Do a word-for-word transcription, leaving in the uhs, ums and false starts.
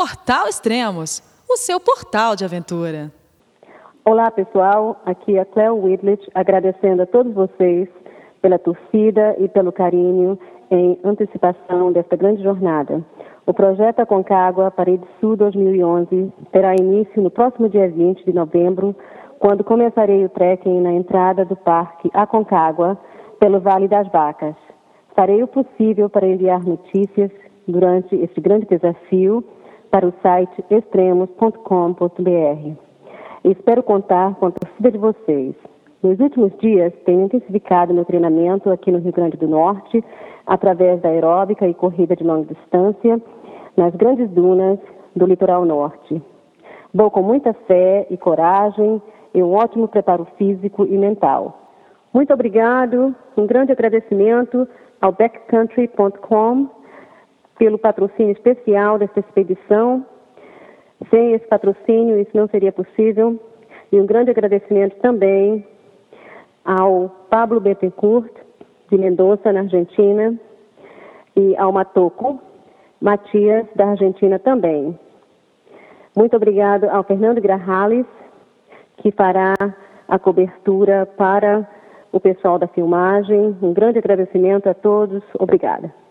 Portal Extremos, o seu portal de aventura. Olá, pessoal. Aqui é Cleo Whitledge, agradecendo a todos vocês pela torcida e pelo carinho em antecipação desta grande jornada. O projeto Aconcagua Parede Sul dois mil e onze terá início no próximo dia vinte de novembro, quando começarei o trekking na entrada do Parque Aconcagua pelo Vale das Vacas. Farei o possível para enviar notícias durante este grande desafio para o site extremos ponto com ponto b r. Espero contar com a torcida de vocês. Nos últimos dias, tenho intensificado meu treinamento aqui no Rio Grande do Norte, através da aeróbica e corrida de longa distância, nas grandes dunas do litoral norte. Vou com muita fé e coragem e um ótimo preparo físico e mental. Muito obrigado, um grande agradecimento ao backcountry ponto com pelo patrocínio especial desta expedição. Sem esse patrocínio, isso não seria possível. E um grande agradecimento também ao Pablo Bettencourt, de Mendoza, na Argentina, e ao Matoco Matias, da Argentina também. Muito obrigado ao Fernando Grajales, que fará a cobertura para o pessoal da filmagem. Um grande agradecimento a todos. Obrigada.